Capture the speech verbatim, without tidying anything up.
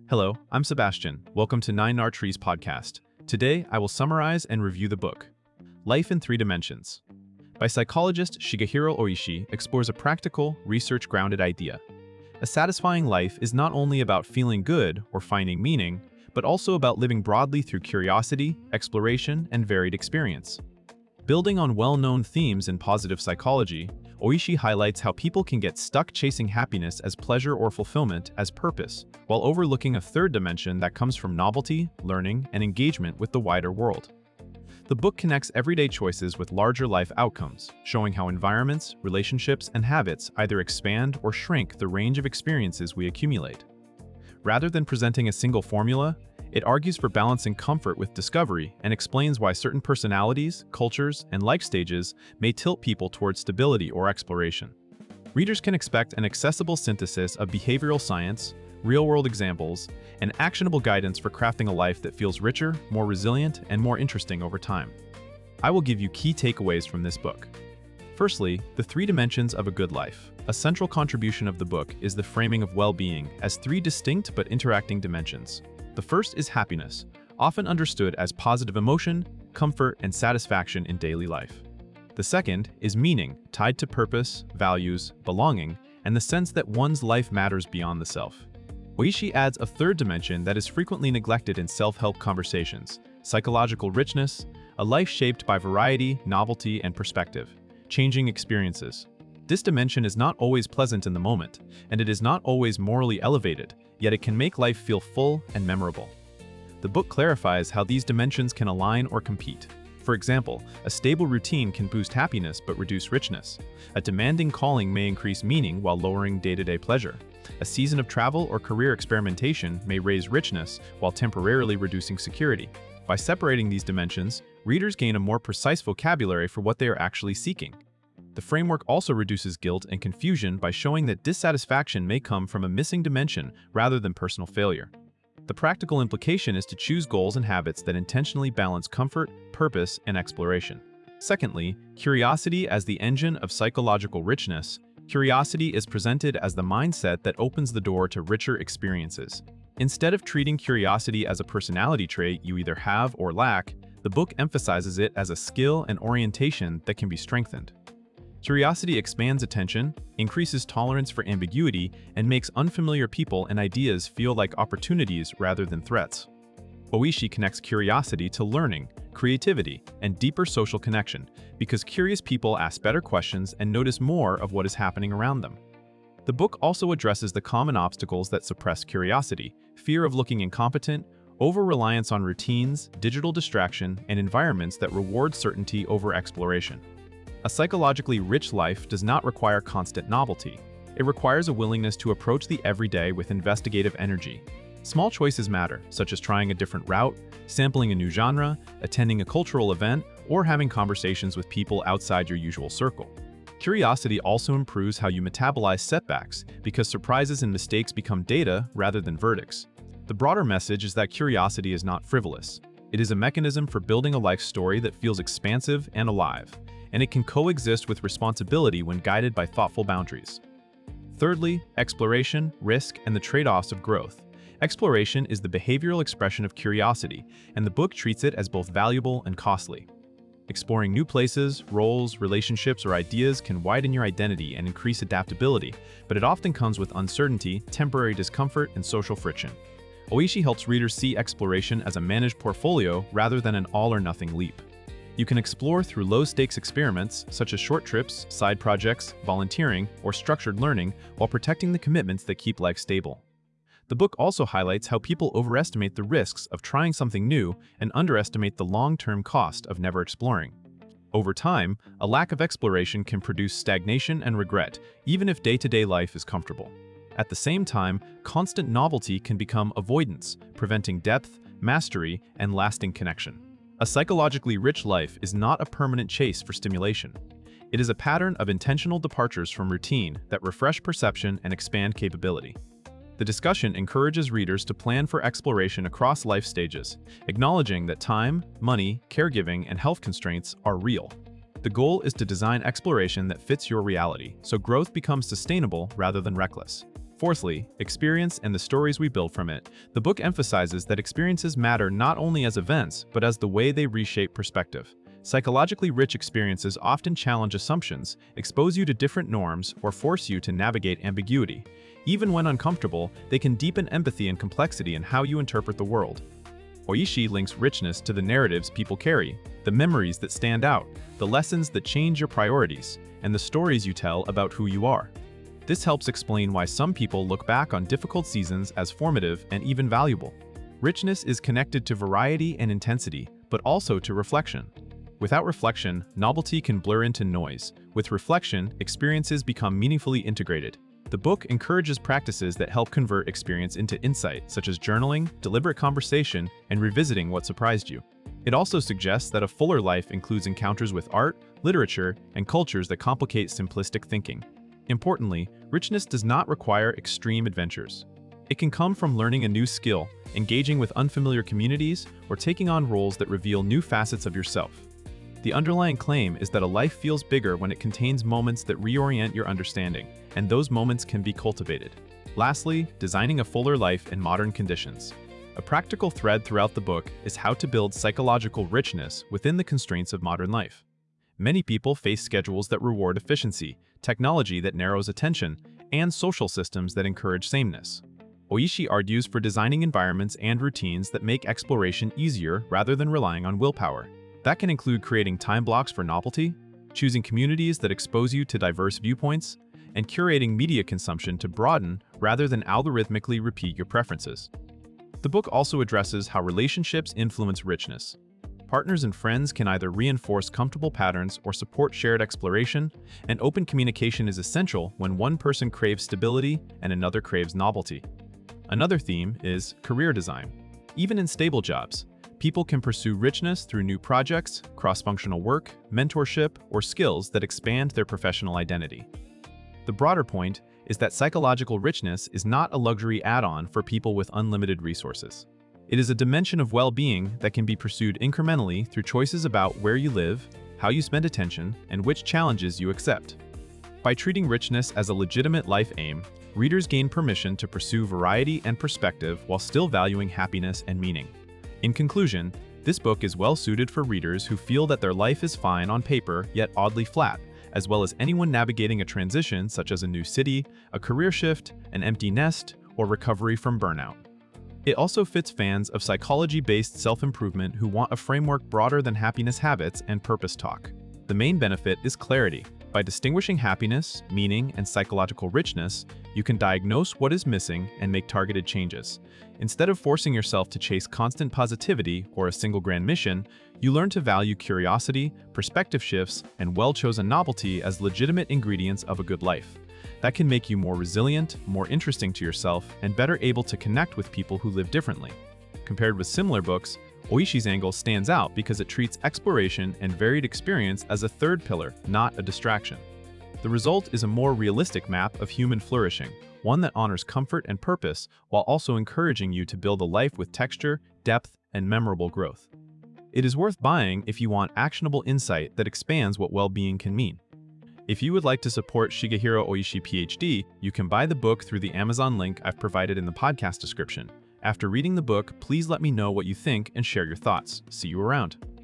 Hello, I'm Sebastian. Welcome to Nine Nar Trees podcast. Today, I will summarize and review the book, Life in Three Dimensions. By psychologist Shigehiro Oishi explores a practical, research-grounded idea. A satisfying life is not only about feeling good or finding meaning, but also about living broadly through curiosity, exploration, and varied experience. Building on well-known themes in positive psychology, Oishi highlights how people can get stuck chasing happiness as pleasure or fulfillment as purpose, while overlooking a third dimension that comes from novelty, learning, and engagement with the wider world. The book connects everyday choices with larger life outcomes, showing how environments, relationships, and habits either expand or shrink the range of experiences we accumulate. Rather than presenting a single formula, it argues for balancing comfort with discovery and explains why certain personalities, cultures, and life stages may tilt people towards stability or exploration. Readers can expect an accessible synthesis of behavioral science, real-world examples, and actionable guidance for crafting a life that feels richer, more resilient, and more interesting over time. I will give you key takeaways from this book. Firstly, the three dimensions of a good life. A central contribution of the book is the framing of well-being as three distinct but interacting dimensions. The first is happiness, often understood as positive emotion, comfort, and satisfaction in daily life. The second is meaning, tied to purpose, values, belonging, and the sense that one's life matters beyond the self. Oishi adds a third dimension that is frequently neglected in self-help conversations: psychological richness, a life shaped by variety, novelty, and perspective, changing experiences. This dimension is not always pleasant in the moment, and it is not always morally elevated, yet it can make life feel full and memorable. The book clarifies how these dimensions can align or compete. For example, a stable routine can boost happiness but reduce richness. A demanding calling may increase meaning while lowering day-to-day pleasure. A season of travel or career experimentation may raise richness while temporarily reducing security. By separating these dimensions, readers gain a more precise vocabulary for what they are actually seeking. The framework also reduces guilt and confusion by showing that dissatisfaction may come from a missing dimension rather than personal failure. The practical implication is to choose goals and habits that intentionally balance comfort, purpose, and exploration. Secondly, curiosity as the engine of psychological richness. Curiosity is presented as the mindset that opens the door to richer experiences. Instead of treating curiosity as a personality trait you either have or lack, the book emphasizes it as a skill and orientation that can be strengthened. Curiosity expands attention, increases tolerance for ambiguity, and makes unfamiliar people and ideas feel like opportunities rather than threats. Oishi connects curiosity to learning, creativity, and deeper social connection because curious people ask better questions and notice more of what is happening around them. The book also addresses the common obstacles that suppress curiosity: fear of looking incompetent, over-reliance on routines, digital distraction, and environments that reward certainty over exploration. A psychologically rich life does not require constant novelty. It requires a willingness to approach the everyday with investigative energy. Small choices matter, such as trying a different route, sampling a new genre, attending a cultural event, or having conversations with people outside your usual circle. Curiosity also improves how you metabolize setbacks, because surprises and mistakes become data rather than verdicts. The broader message is that curiosity is not frivolous. It is a mechanism for building a life story that feels expansive and alive, and it can coexist with responsibility when guided by thoughtful boundaries. Thirdly, exploration, risk, and the trade-offs of growth. Exploration is the behavioral expression of curiosity, and the book treats it as both valuable and costly. Exploring new places, roles, relationships, or ideas can widen your identity and increase adaptability, but it often comes with uncertainty, temporary discomfort, and social friction. Oishi helps readers see exploration as a managed portfolio rather than an all-or-nothing leap. You can explore through low-stakes experiments, such as short trips, side projects, volunteering, or structured learning, while protecting the commitments that keep life stable. The book also highlights how people overestimate the risks of trying something new and underestimate the long-term cost of never exploring. Over time, a lack of exploration can produce stagnation and regret, even if day-to-day life is comfortable. At the same time, constant novelty can become avoidance, preventing depth, mastery, and lasting connection. A psychologically rich life is not a permanent chase for stimulation. It is a pattern of intentional departures from routine that refresh perception and expand capability. The discussion encourages readers to plan for exploration across life stages, acknowledging that time, money, caregiving, and health constraints are real. The goal is to design exploration that fits your reality, so growth becomes sustainable rather than reckless. Fourthly, experience and the stories we build from it. The book emphasizes that experiences matter not only as events, but as the way they reshape perspective. Psychologically rich experiences often challenge assumptions, expose you to different norms, or force you to navigate ambiguity. Even when uncomfortable, they can deepen empathy and complexity in how you interpret the world. Oishi links richness to the narratives people carry, the memories that stand out, the lessons that change your priorities, and the stories you tell about who you are. This helps explain why some people look back on difficult seasons as formative and even valuable. Richness is connected to variety and intensity, but also to reflection. Without reflection, novelty can blur into noise. With reflection, experiences become meaningfully integrated. The book encourages practices that help convert experience into insight, such as journaling, deliberate conversation, and revisiting what surprised you. It also suggests that a fuller life includes encounters with art, literature, and cultures that complicate simplistic thinking. Importantly, richness does not require extreme adventures. It can come from learning a new skill, engaging with unfamiliar communities, or taking on roles that reveal new facets of yourself. The underlying claim is that a life feels bigger when it contains moments that reorient your understanding, and those moments can be cultivated. Lastly, designing a fuller life in modern conditions. A practical thread throughout the book is how to build psychological richness within the constraints of modern life. Many people face schedules that reward efficiency, technology that narrows attention, and social systems that encourage sameness. Oishi argues for designing environments and routines that make exploration easier rather than relying on willpower. That can include creating time blocks for novelty, choosing communities that expose you to diverse viewpoints, and curating media consumption to broaden rather than algorithmically repeat your preferences. The book also addresses how relationships influence richness. Partners and friends can either reinforce comfortable patterns or support shared exploration, and open communication is essential when one person craves stability and another craves novelty. Another theme is career design. Even in stable jobs, people can pursue richness through new projects, cross-functional work, mentorship, or skills that expand their professional identity. The broader point is that psychological richness is not a luxury add-on for people with unlimited resources. It is a dimension of well-being that can be pursued incrementally through choices about where you live, how you spend attention, and which challenges you accept. By treating richness as a legitimate life aim, readers gain permission to pursue variety and perspective while still valuing happiness and meaning. In conclusion, this book is well-suited for readers who feel that their life is fine on paper yet oddly flat, as well as anyone navigating a transition such as a new city, a career shift, an empty nest, or recovery from burnout. It also fits fans of psychology-based self-improvement who want a framework broader than happiness habits and purpose talk. The main benefit is clarity. By distinguishing happiness, meaning, and psychological richness, you can diagnose what is missing and make targeted changes. Instead of forcing yourself to chase constant positivity or a single grand mission, you learn to value curiosity, perspective shifts, and well-chosen novelty as legitimate ingredients of a good life. That can make you more resilient, more interesting to yourself, and better able to connect with people who live differently. Compared with similar books, Oishi's angle stands out because it treats exploration and varied experience as a third pillar, not a distraction. The result is a more realistic map of human flourishing, one that honors comfort and purpose while also encouraging you to build a life with texture, depth, and memorable growth. It is worth buying if you want actionable insight that expands what well-being can mean. If you would like to support Shigehiro Oishi PhD, you can buy the book through the Amazon link I've provided in the podcast description. After reading the book, please let me know what you think and share your thoughts. See you around.